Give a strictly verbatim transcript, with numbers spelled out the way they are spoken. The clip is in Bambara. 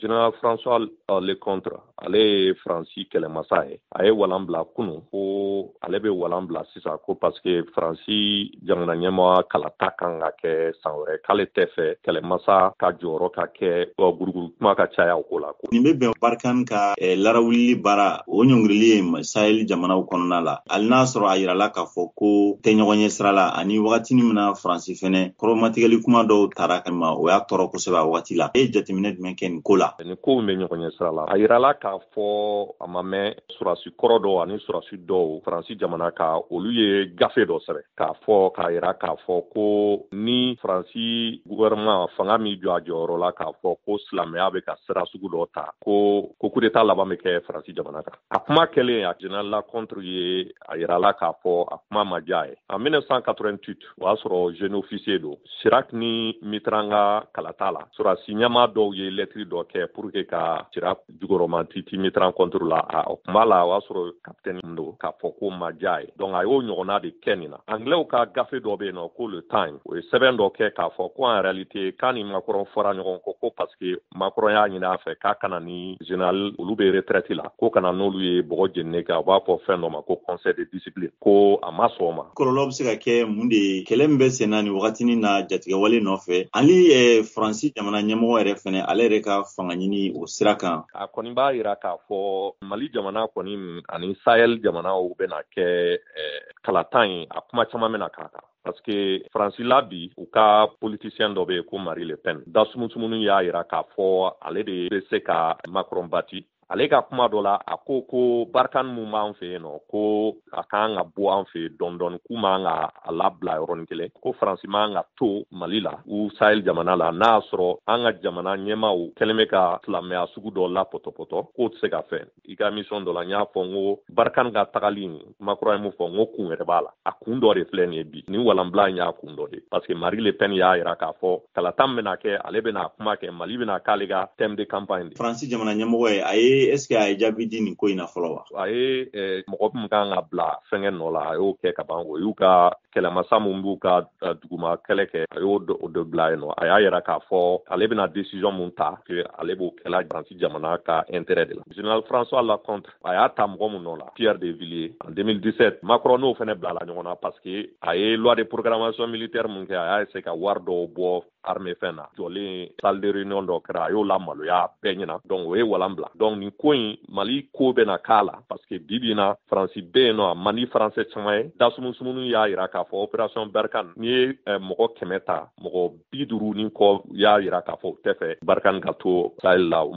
Général François Lecontre ale ye Faransi kɛlɛmasa ye a ye walan bila kunun ko ale bɛ walan bila sisan ko parce que Faransi jamana ɲɛmaa kalata kan ka kɛ san wɛrɛ k'ale tɛ fɛ kɛlɛmasa ka jɔyɔrɔ ka kɛ guruguru kuma ka caya o ko la. Nin bɛ bɛn Barkan ka larawuli baara o ɲɔngirili ye Sahel jamanaw kɔnɔna la hali n'a sɔrɔ a yirala k'a fɔ ko tɛ ɲɔgɔn ɲɛ sira la ani wagati min na Faransi fɛnɛ kɔrɔmatigɛli kuma dɔw tara kama o y'a tɔɔrɔ kosɛbɛ a wagati la. E jateminɛ jumɛn kɛ nin ko la? Nin ko bɛ ɲɔgɔn ɲɛ sira la a yirala k'a fɔ a ma mɛn surasi kɔrɔ dɔw ani surasi dɔw Faransi jamana ka olu ye gafe dɔ sɛbɛn k'a fɔ k'a yira k'a fɔ ko ni Faransi gouvernement fanga min jɔ a jɔyɔrɔ la k'a fɔ ko silamɛya bɛ ka sira sugu dɔ ta ko ko coup d'état laban bɛ kɛ Faransi jamana kan. A kuma kɛlen a Général Lecontre ye a yirala k'a fɔ a kuma ma diya ye. En mille neuf cent quatre-vingt-huit o y'a sɔrɔ jeune officier don Chirac ni Mitterrand ka kalata la surasi ɲɛmaa dɔw ye lettre dɔ kɛ pour que ka Chirac jukɔrɔma Titi Mitterrand contre la o kuma la o y'a sɔrɔ capitaine do k'a fɔ ko ma diya ye. Donc a y'o ɲɔgɔnna de kɛ nin na. Anglais ka gafe dɔ bɛ yen nɔ ko le Time o ye sɛbɛn dɔ kɛ k'a fɔ ko en réalité k'a ni Macron fɔra ɲɔgɔn kɔ ko parce que Macron y'a ɲini a fɛ k'a kana ni général olu bɛ retraite la ko kana n'olu ye bɔgɔ jeninen kɛ a b'a fɔ fɛn dɔ ma ko conseil de discipline ko a ma sɔn o ma. Kɔlɔlɔ bɛ se ka kɛ mun de ye kɛlɛ min bɛ sen na nin wagatinin na jatigɛwale nɔfɛ ani Faransi jamana ɲɛmɔgɔ yɛrɛ fɛnɛ ale yɛrɛ ka fanga ɲini o sira kan. A kɔni b'a yira k'a fɔ Mali jamana kɔni ani Sahel jamanaw bɛna kɛ kalatan ye a kuma caman bɛna k'a kan. Parce que Faransi la bi u ka politicien dɔ bɛ yen ko Marie Le Pen da sumusumuni y'a yira k'a fɔ ale de bɛ se ka Macron bati. Ale ka kuma dɔ la a ko ko Barkan mun b'an fɛ yen nɔ ko a kan ka bɔ an fɛ dɔɔni dɔɔni k'u man ka a labila yɔrɔnin kelen ko Faransi man ka to Mali la u Sahel jamana la n'a y'a sɔrɔ an ka jamana ɲɛmaaw kɛlen bɛ ka silamɛya sugu dɔ la pɔtɔpɔtɔ k'o tɛ se ka fɛ i ka mission dɔ la n y'a fɔ n ko Barkan ka tagali Macron ye mun fɔ n ko kun yɛrɛ b'a la a kun dɔ de filɛ nin ye bi nin walanbila in y'a kun dɔ de parce que Marie Le Pen y'a yira k'a fɔ kalatan bɛna kɛ ale bɛna kuma kɛ Mali bɛna k'ale ka thème de campagne de. Faransi jamana ɲɛmɔgɔ ye a ye est-ce que a ye jaabi di nin ko in na fɔlɔ wa? A ye mɔgɔ min kan ka bila fɛngɛ nɔ la a y'o kɛ ka ban o y'u ka kɛlɛmasa min b'u ka duguma kɛlɛ kɛ a y'o dɔ bila yen nɔ a y'a yira k'a fɔ ale bɛna décision min ta que ale b'o kɛla Faransi jamana ka intérêt de la. Général François Lecontre a y'a ta mɔgɔ min nɔ la Pierre de Villiers en deux mille dix-sept Macron n'o fɛnɛ bila la ɲɔgɔn na parce que a ye loi de programmation militaire min kɛ a y'a essayer ka wari dɔw bɔ armée fɛn na jɔlen salle de réunion dɔ kɛra a y'o la maloya bɛɛ ɲɛna donc o ye walan bila donc nin ko in Mali ko bɛna k'a la parce que bi bi in na Faransi bɛ yen nɔ a man di Faransɛ caman ye da sumusumuni y'a yira k'a fɔ opération Barkan n'i ye mɔgɔ kɛmɛ ta mɔgɔ bi duuru ni kɔ y'a yira k'a fɔ u tɛ fɛ Barkan ka to Sahel la